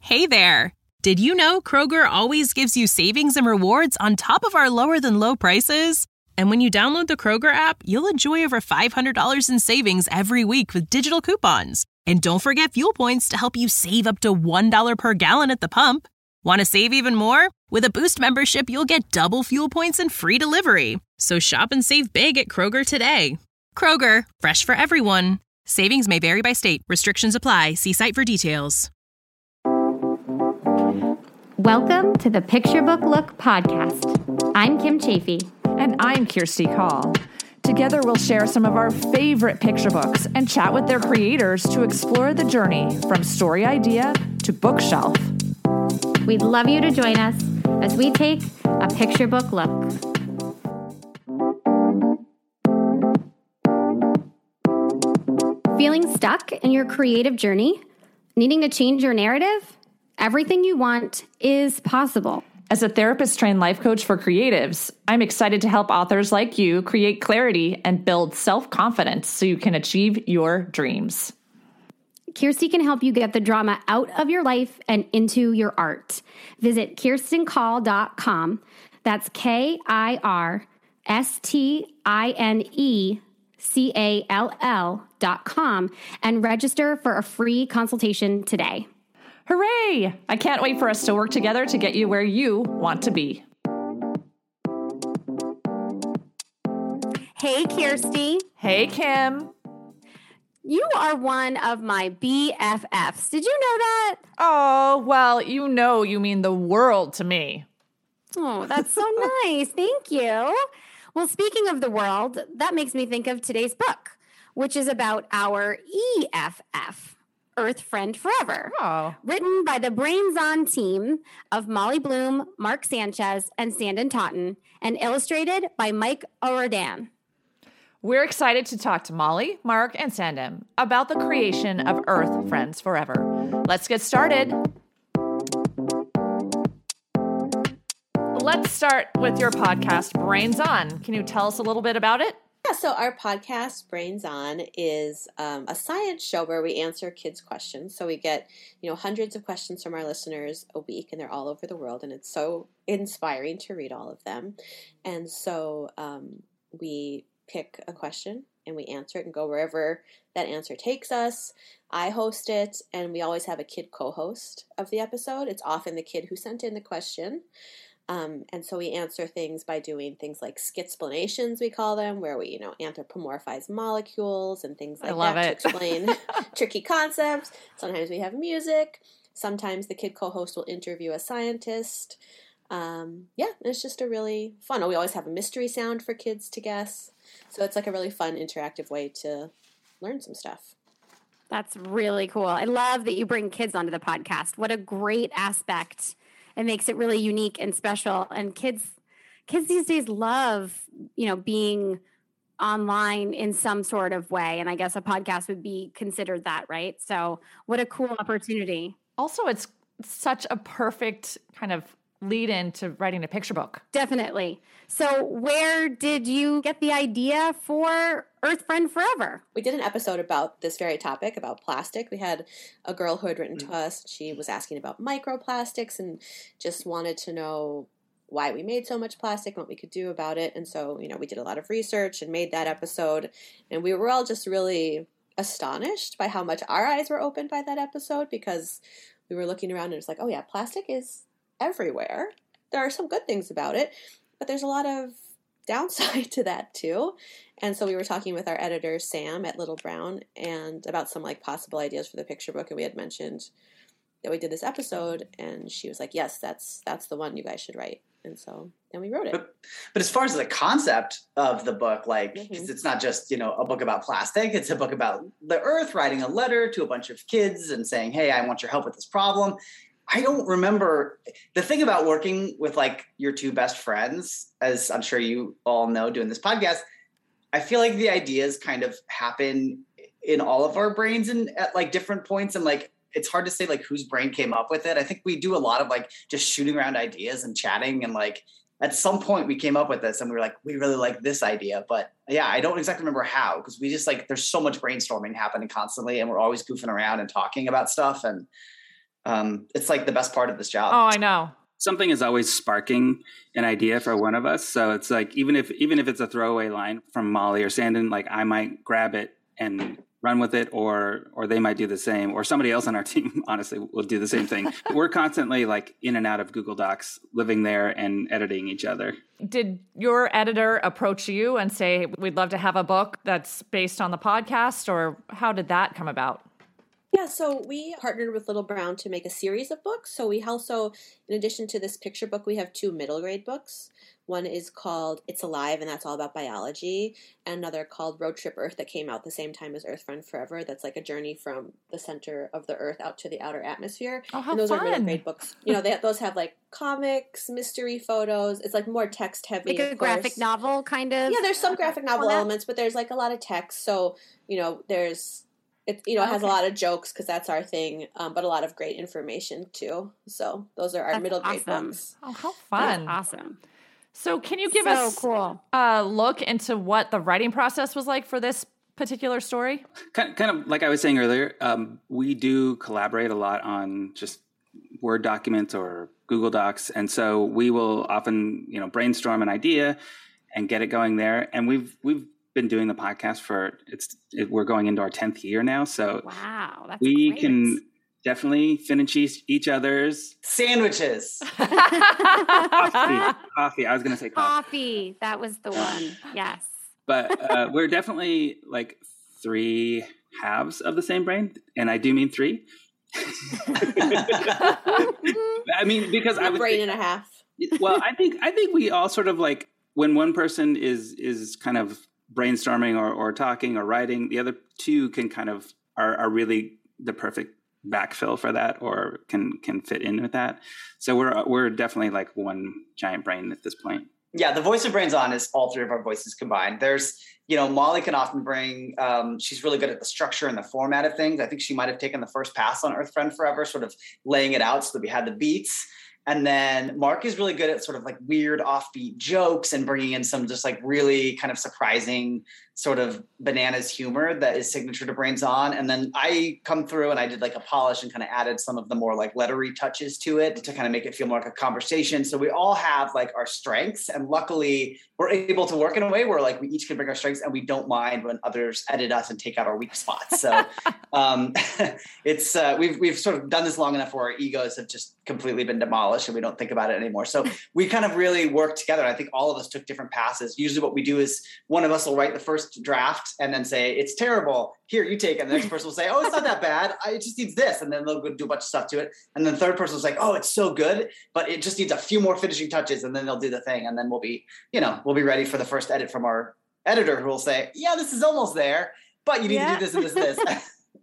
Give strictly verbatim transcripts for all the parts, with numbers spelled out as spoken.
Hey there! Did you know Kroger always gives you savings and rewards on top of our lower-than-low prices? And when you download the Kroger app, you'll enjoy over five hundred dollars in savings every week with digital coupons. And don't forget fuel points to help you save up to one dollar per gallon at the pump. Want to save even more? With a Boost membership, you'll get double fuel points and free delivery. So shop and save big at Kroger today. Kroger, fresh for everyone. Savings may vary by state. Restrictions apply. See site for details. Welcome to the Picture Book Look podcast. I'm Kim Chafee. And I'm Kirsty Call. Together we'll share some of our favorite picture books and chat with their creators to explore the journey from story idea to bookshelf. We'd love you to join us as we take a picture book look. Feeling stuck in your creative journey? Needing to change your narrative? Everything you want is possible. As a therapist-trained life coach for creatives, I'm excited to help authors like you create clarity and build self-confidence so you can achieve your dreams. Kirsty can help you get the drama out of your life and into your art. Visit kirsten call dot com. That's K I R S T I N E C A L L dot com and register for a free consultation today. Hooray! I can't wait for us to work together to get you where you want to be. Hey, Kirsty. Hey, Kim. You are one of my B F Fs. Did you know that? Oh, well, you know you mean the world to me. Oh, that's so nice. Thank you. Well, speaking of the world, that makes me think of today's book, which is about our E F F. Earth Friend Forever, oh. written by the Brains On team of Molly Bloom, Mark Sanchez, and Sandon Totten, and illustrated by Mike O'Riordan. We're excited to talk to Molly, Mark, and Sandon about the creation of Earth Friends Forever. Let's get started. Let's start with your podcast, Brains On. Can you tell us a little bit about it? Yeah, so our podcast, Brains On, is um, a science show where we answer kids' questions. So we get, you know, hundreds of questions from our listeners a week, and they're all over the world, and it's so inspiring to read all of them. And so um, we pick a question, and we answer it and go wherever that answer takes us. I host it, and we always have a kid co-host of the episode. It's often the kid who sent in the question. Um, and so we answer things by doing things like skitsplanations, we call them, where we, you know, anthropomorphize molecules and things like I love that it. to explain tricky concepts. Sometimes we have music. Sometimes the kid co-host will interview a scientist. Um, yeah, it's just a really fun. We always have a mystery sound for kids to guess. So it's like a really fun, interactive way to learn some stuff. That's really cool. I love that you bring kids onto the podcast. What a great aspect. It makes it really unique and special. And kids, kids these days love, you know, being online in some sort of way. And I guess a podcast would be considered that, right? So what a cool opportunity. Also, it's such a perfect kind of lead into writing a picture book. Definitely. So where did you get the idea for Earth Friend Forever? We did an episode about this very topic, about plastic. We had a girl who had written to us. She was asking about microplastics and just wanted to know why we made so much plastic and what we could do about it. And so, you know, we did a lot of research and made that episode. And we were all just really astonished by how much our eyes were opened by that episode, because we were looking around and it was like, oh yeah, plastic is everywhere. There are some good things about it, but there's a lot of downside to that too. And so we were talking with our editor, Sam, at Little Brown, and about some like possible ideas for the picture book. And we had mentioned that we did this episode, and she was like, yes, that's that's the one you guys should write. And so then we wrote it. But, but as far as the concept of the book, like, mm-hmm. it's not just, you know, a book about plastic. It's a book about the Earth, writing a letter to a bunch of kids and saying, hey, I want your help with this problem. I don't remember the thing about working with like your two best friends, as I'm sure you all know doing this podcast. I feel like the ideas kind of happen in all of our brains and at like different points. And like, it's hard to say like whose brain came up with it. I think we do a lot of like just shooting around ideas and chatting. And like at some point we came up with this and we were like, we really like this idea. But yeah, I don't exactly remember how, because we just like, there's so much brainstorming happening constantly and we're always goofing around and talking about stuff. And um, it's like the best part of this job. Oh, I know. Something is always sparking an idea for one of us. So it's like, even if, even if it's a throwaway line from Molly or Sandon, like I might grab it and run with it, or, or they might do the same, or somebody else on our team, honestly, will do the same thing. We're constantly like in and out of Google Docs, living there and editing each other. Did your editor approach you and say, we'd love to have a book that's based on the podcast, or how did that come about? Yeah, so we partnered with Little Brown to make a series of books. So we also, in addition to this picture book, we have two middle grade books. One is called It's Alive, and that's all about biology. And another called Road Trip Earth that came out the same time as Earth Friend Forever. That's like a journey from the center of the Earth out to the outer atmosphere. Oh, how and those fun. are middle grade books. You know, they, those have like comics, mystery photos. It's like more text heavy. Like a graphic novel kind of? Yeah, there's some graphic novel format. elements, but there's like a lot of text. So, you know, there's... It, you know, it has Okay. a lot of jokes because that's our thing, um, but a lot of great information too. So those are our That's middle grade awesome. books. Oh, how That's fun. awesome. So can you give So us cool. a look into what the writing process was like for this particular story? Kind, kind of like I was saying earlier, um, we do collaborate a lot on just Word documents or Google Docs. And so we will often, you know, brainstorm an idea and get it going there. And we've, we've, been doing the podcast for it's it, we're going into our tenth year now, so Wow, that's we great. can definitely finish each, each other's Sandwiches. coffee. coffee. I was going to say coffee, Coffee. That was the one. Yes. but uh, we're definitely like three halves of the same brain, and I do mean three. I mean, because I A would brain think, and a half. well, I think I think we all sort of like when one person is is kind of brainstorming or, or talking or writing, the other two can kind of are, are really the perfect backfill for that, or can can fit in with that. So we're we're definitely like one giant brain at this point. Yeah, the voice of Brains On is all three of our voices combined. There's, you know, Molly can often bring, um, she's really good at the structure and the format of things. I think she might have taken the first pass on Earth Friend Forever, sort of laying it out so that we had the beats. And then Mark is really good at sort of like weird offbeat jokes and bringing in some just like really kind of surprising sort of bananas humor that is signature to Brains On. And then I come through and I did like a polish and kind of added some of the more like lettery touches to it to kind of make it feel more like a conversation. So we all have like our strengths, and luckily we're able to work in a way where like we each can bring our strengths and we don't mind when others edit us and take out our weak spots. So um, it's uh, we've we've sort of done this long enough where our egos have just completely been demolished and we don't think about it anymore. So we kind of really work together. I think all of us took different passes. Usually what we do is one of us will write the first draft and then say, it's terrible. Here, you take it. And the next person will say, oh, it's not that bad. I, it just needs this. And then they'll go do a bunch of stuff to it. And then the third person will say, oh, it's so good, but it just needs a few more finishing touches. And then they'll do the thing. And then we'll be, you know, we'll be ready for the first edit from our editor, who will say, yeah, this is almost there, but you need Yeah. to do this and this and this.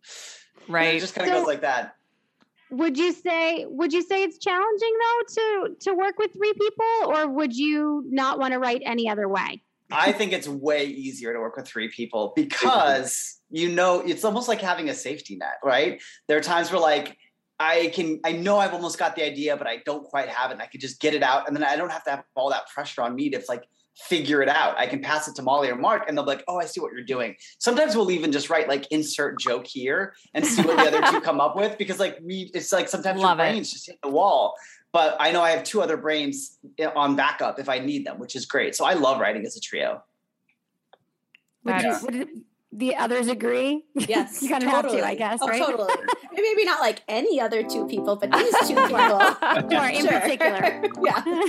Right. And it just kind of So- goes like that. Would you say would you say it's challenging though to to work with three people, or would you not want to write any other way? I think it's way easier to work with three people because, you know, it's almost like having a safety net, right? There are times where like, I can, I know I've almost got the idea, but I don't quite have it. And I can just get it out. And then I don't have to have all that pressure on me to like figure it out. I can pass it to Molly or Mark and they'll be like, oh, I see what you're doing. Sometimes we'll even just write like insert joke here and see what the other two come up with, because like we, it's like sometimes Love your it. brains just hit the wall. But I know I have two other brains on backup if I need them, which is great. So I love writing as a trio. Would, you, That's- would the others agree? Yes, You kind of totally. have to, I guess, oh, right? Totally. Maybe not like any other two people, but these two people. Or in Sure. particular. Yeah.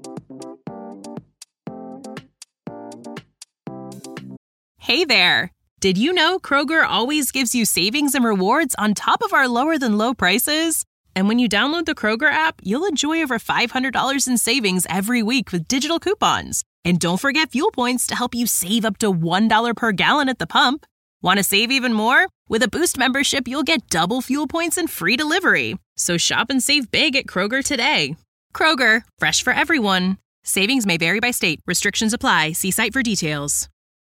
Hey there! Did you know Kroger always gives you savings and rewards on top of our lower than low prices? And when you download the Kroger app, you'll enjoy over five hundred dollars in savings every week with digital coupons. And don't forget fuel points to help you save up to one dollar per gallon at the pump. Want to save even more? With a Boost membership, you'll get double fuel points and free delivery. So shop and save big at Kroger today. Kroger, fresh for everyone. Savings may vary by state. Restrictions apply. See site for details.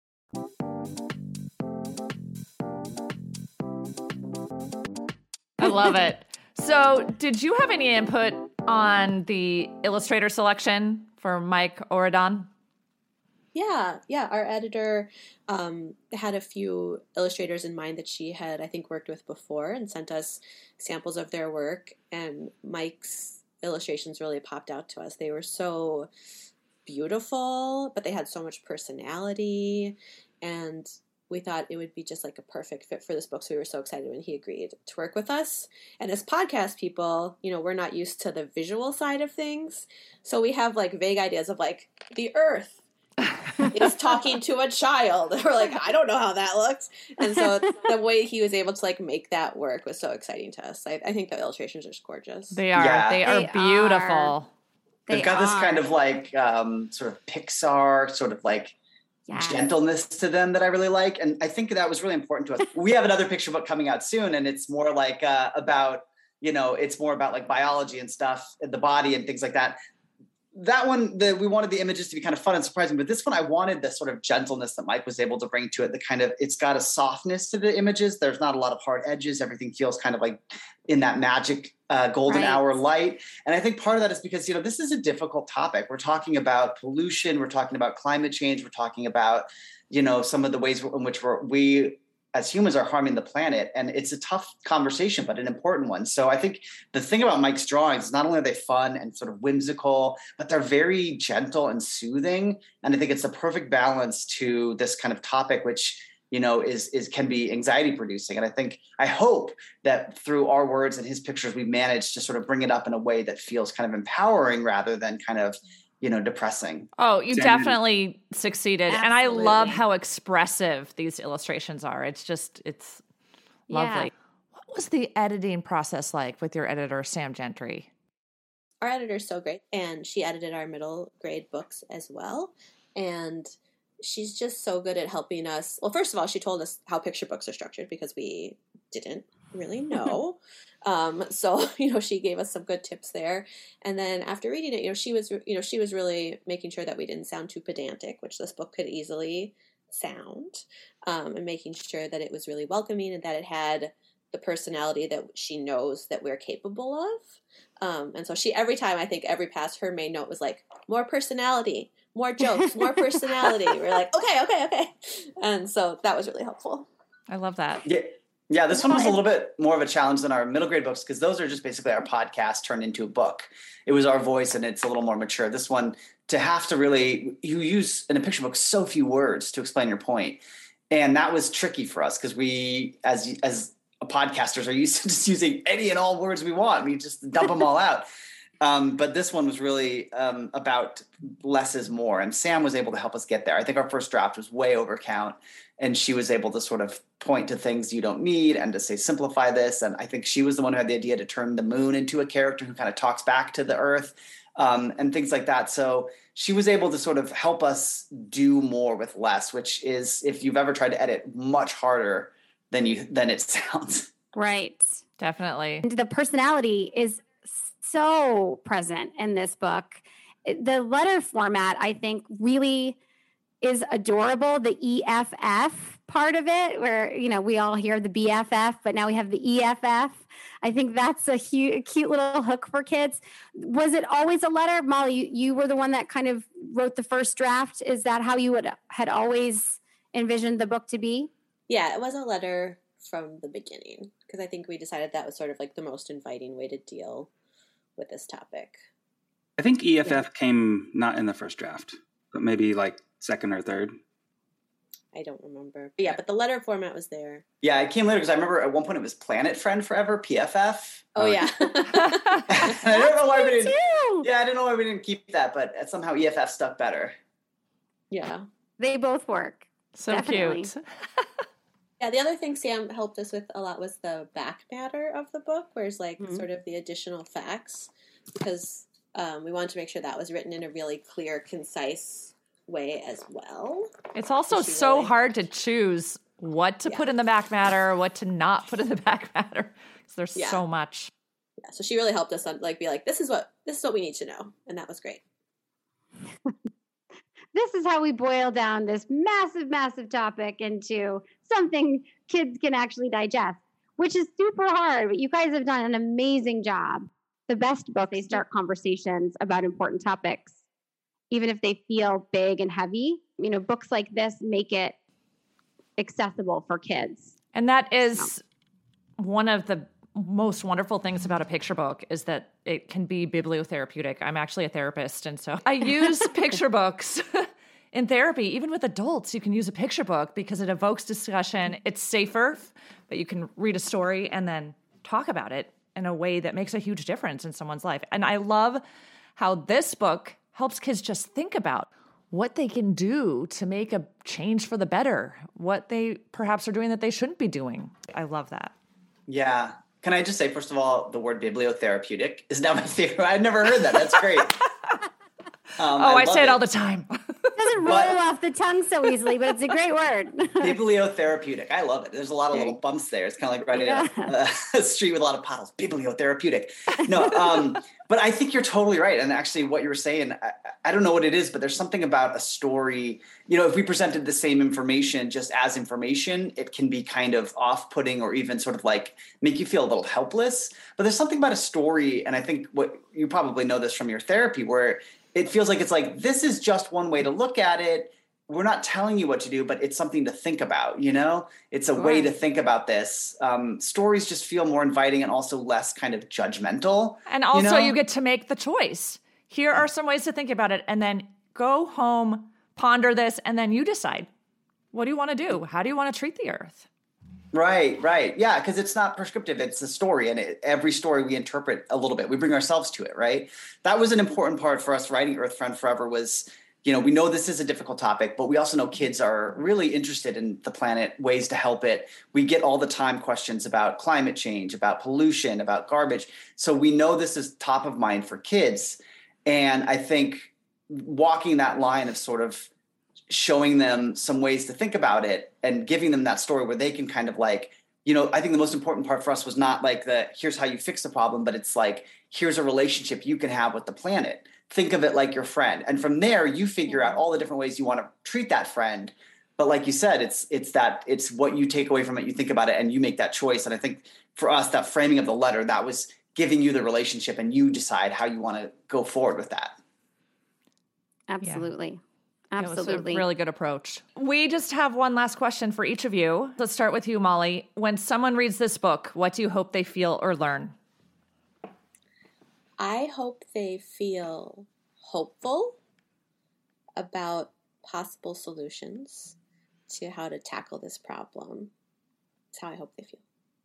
I love it. So, did you have any input on the illustrator selection for Mike Oradon? Yeah, yeah. Our editor um, had a few illustrators in mind that she had, I think, worked with before and sent us samples of their work. And Mike's illustrations really popped out to us. They were so beautiful, but they had so much personality. And we thought it would be just like a perfect fit for this book. So we were so excited when he agreed to work with us. And as podcast people, you know, we're not used to the visual side of things. So we have like vague ideas of like the earth is talking to a child. We're like, I don't know how that looks. And so the way he was able to like make that work was so exciting to us. I, I think the illustrations are gorgeous. They are. Yeah. They are They beautiful. are. They've They got this kind are. of like um, sort of Pixar, sort of like Yes. gentleness to them that I really like. And I think that was really important to us. We have another picture book coming out soon, and it's more like uh, about, you know, it's more about like biology and stuff, and the body and things like that. That one, the, we wanted the images to be kind of fun and surprising, but this one, I wanted the sort of gentleness that Mike was able to bring to it. The kind of, it's got a softness to the images. There's not a lot of hard edges. Everything feels kind of like in that magic uh, golden Right. hour light. And I think part of that is because, you know, this is a difficult topic. We're talking about pollution. We're talking about climate change. We're talking about, you know, some of the ways in which we're, we as humans are harming the planet. And it's a tough conversation, but an important one. So I think the thing about Mike's drawings is not only are they fun and sort of whimsical, but they're very gentle and soothing. And I think it's the perfect balance to this kind of topic, which, you know, is, is can be anxiety producing. And I think, I hope that through our words and his pictures, we've managed to sort of bring it up in a way that feels kind of empowering rather than kind of, you know, depressing. Oh, you Genuine. definitely succeeded. And I love Absolutely. how expressive these illustrations are. It's just, it's lovely. Yeah. What was the editing process like with your editor, Sam Gentry? Our editor's so great, and she edited our middle grade books as well. And she's just so good at helping us. Well, first of all, she told us how picture books are structured because we didn't really know. um, so, you know, she gave us some good tips there. And then after reading it, you know, she was, you know, she was really making sure that we didn't sound too pedantic, which this book could easily sound, um, and making sure that it was really welcoming and that it had the personality that she knows that we're capable of. Um, and so she, every time, I think every pass, her main note was like, more personality, more jokes, more personality. We're like, okay, okay, okay. And so that was really helpful. I love that. Yeah. Yeah, this one was a little bit more of a challenge than our middle grade books because those are just basically our podcast turned into a book. It was our voice and it's a little more mature. This one, to have to really, you use in a picture book so few words to explain your point. And that was tricky for us because we, as as podcasters, are used to just using any and all words we want. We just dump them all out. Um, but this one was really um, about less is more. And Sam was able to help us get there. I think our first draft was way over count. And she was able to sort of point to things you don't need and to say, simplify this. And I think she was the one who had the idea to turn the moon into a character who kind of talks back to the earth um, and things like that. So she was able to sort of help us do more with less, which is, if you've ever tried to edit, much harder than you than it sounds. Right. Definitely. And the personality is so present in this book. It- The letter format, I think, really is adorable. The E F F part of it, where, you know, we all hear the B F F, but now we have the E F F. I think that's a hu- cute little hook for kids. Was it always a letter? Molly, you, you were the one that kind of wrote the first draft. Is that how you would had always envisioned the book to be? Yeah, it was a letter from the beginning because I think we decided that was sort of like the most inviting way to deal with this topic. I think E F F came not in the first draft, but maybe like second or third. I don't remember. But yeah, but the letter format was there. Yeah, it came later because I remember at one point it was Planet Friend Forever, P F F. Oh, Oh, yeah. I don't know why we Me didn't. too. Yeah, I don't know why we didn't keep that, but somehow E F F stuck better. yeah. They both work. So Definitely. cute. Yeah, the other thing Sam helped us with a lot was the back matter of the book, whereas like Mhm. sort of the additional facts, because um, we wanted to make sure that was written in a really clear, concise way as well. It's also She so really- hard to choose what to Yeah. put in the back matter, what to not put in the back matter. Because there's Yeah. so much. Yeah, so she really helped us on like be like, this is what this is what we need to know, and that was great. This is how we boil down this massive, massive topic into something kids can actually digest, which is super hard. But you guys have done an amazing job. The best book, they start conversations about important topics, even if they feel big and heavy. you know, books like this make it accessible for kids. And that is so. One of the most wonderful things about a picture book is that it can be bibliotherapeutic. I'm actually a therapist, and so I use picture books in therapy. Even with adults, you can use a picture book because it evokes discussion. It's safer, but you can read a story and then talk about it in a way that makes a huge difference in someone's life. And I love how this book helps kids just think about what they can do to make a change for the better, what they perhaps are doing that they shouldn't be doing. I love that. Yeah. Can I just say, first of all, the word bibliotherapeutic is now my favorite. I've never heard that. That's great. Um, oh, I, I say it, it all the time. It doesn't roll but, off the tongue so easily, but it's a great word. Bibliotherapeutic. I love it. There's a lot of little bumps there. It's kind of like riding yeah. a, a street with a lot of puddles. Bibliotherapeutic. No, um, but I think you're totally right. And actually what you were saying, I, I don't know what it is, but there's something about a story. You know, if we presented the same information just as information, it can be kind of off-putting or even sort of like make you feel a little helpless. But there's something about a story, and I think what you probably know this from your therapy, where it feels like it's like, this is just one way to look at it. We're not telling you what to do, but it's something to think about, you know? It's a sure. way to think about this. Um, stories just feel more inviting and also less kind of judgmental. And also you know? you get to make the choice. Here are some ways to think about it, and then go home, ponder this, and then you decide. What do you want to do? How do you want to treat the earth? Right, right. Yeah, because it's not prescriptive. It's a story, and it, every story we interpret a little bit. We bring ourselves to it, right? That was an important part for us writing Earth Friend Forever was, you know, we know this is a difficult topic, but we also know kids are really interested in the planet, ways to help it. We get all the time questions about climate change, about pollution, about garbage. So we know this is top of mind for kids. And I think walking that line of sort of showing them some ways to think about it and giving them that story where they can kind of like, you know, I think the most important part for us was not like the, here's how you fix the problem, but it's like, here's a relationship you can have with the planet. Think of it like your friend. And from there, you figure out all the different ways you want to treat that friend. But like you said, it's, it's that, it's what you take away from it. You think about it and you make that choice. And I think for us, that framing of the letter, that was giving you the relationship and you decide how you want to go forward with that. Absolutely. Yeah. Absolutely. It was a really good approach. We just have one last question for each of you. Let's start with you, Molly. When someone reads this book, what do you hope they feel or learn? I hope they feel hopeful about possible solutions to how to tackle this problem. That's how I hope they feel.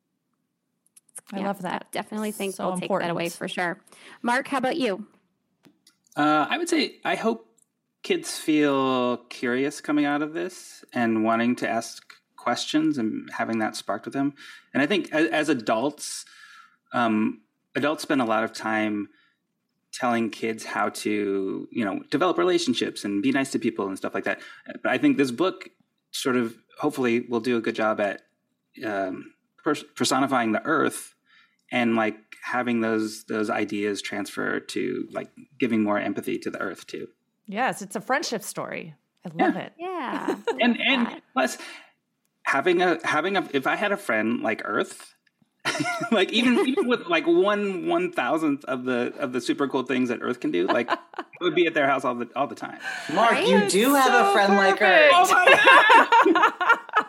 I yeah, love that. I definitely think so we'll important. take that away for sure. Mark, how about you? Uh, I would say I hope kids feel curious coming out of this and wanting to ask questions and having that sparked with them. And I think as, as adults, um, adults spend a lot of time telling kids how to, you know, develop relationships and be nice to people and stuff like that. But I think this book sort of hopefully will do a good job at um, pers- personifying the earth and like having those those ideas transfer to like giving more empathy to the earth too. Yes, it's a friendship story. I love yeah. it. Yeah. and and plus having a having a if I had a friend like Earth, like even even with like one one thousandth of the of the super cool things that Earth can do, like I would be at their house all the all the time. Mark, right? You do have so a friend perfect. Like Earth. Oh my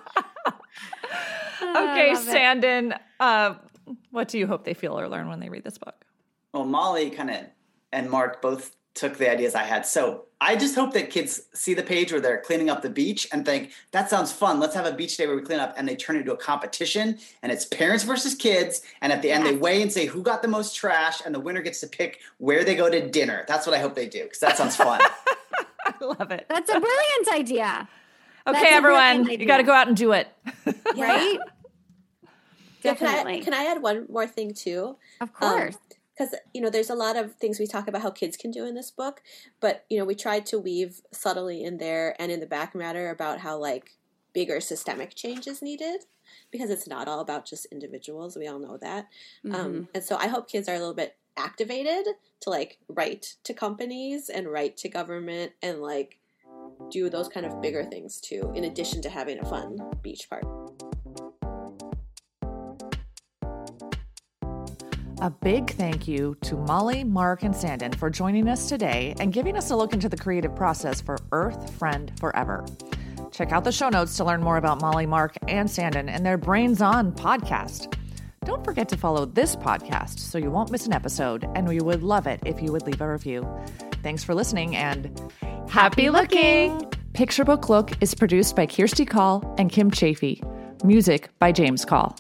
god. Okay, Sandon, uh, what do you hope they feel or learn when they read this book? Well, Molly kind of and Mark both took the ideas I had. So I just hope that kids see the page where they're cleaning up the beach and think, that sounds fun. Let's have a beach day where we clean up, and they turn it into a competition, and it's parents versus kids. And at the end, they weigh and say who got the most trash, and the winner gets to pick where they go to dinner. That's what I hope they do, because that sounds fun. I love it. That's a brilliant idea. Okay, everyone, you got to go out and do it. Right? Yeah, can Definitely. I, can I add one more thing too? Of course. Um, Because, you know, there's a lot of things we talk about how kids can do in this book, but, you know, we tried to weave subtly in there and in the back matter about how, like, bigger systemic change is needed, because it's not all about just individuals. We all know that. Mm-hmm. Um, and so I hope kids are a little bit activated to, like, write to companies and write to government and, like, do those kind of bigger things, too, in addition to having a fun beach party. A big thank you to Molly, Mark, and Sandon for joining us today and giving us a look into the creative process for Earth Friend Forever. Check out the show notes to learn more about Molly, Mark, and Sandon and their Brains On podcast. Don't forget to follow this podcast so you won't miss an episode, and we would love it if you would leave a review. Thanks for listening, and happy looking! Picture Book Look is produced by Kirsty Call and Kim Chafee. Music by James Call.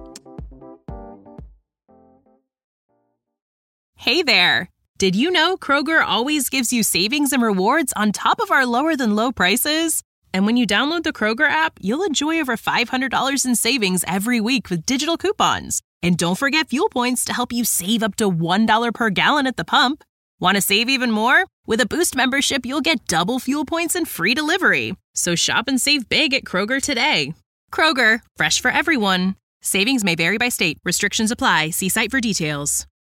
Hey there! Did you know Kroger always gives you savings and rewards on top of our lower than low prices? And when you download the Kroger app, you'll enjoy over five hundred dollars in savings every week with digital coupons. And don't forget fuel points to help you save up to one dollar per gallon at the pump. Want to save even more? With a Boost membership, you'll get double fuel points and free delivery. So shop and save big at Kroger today. Kroger, fresh for everyone. Savings may vary by state. Restrictions apply. See site for details.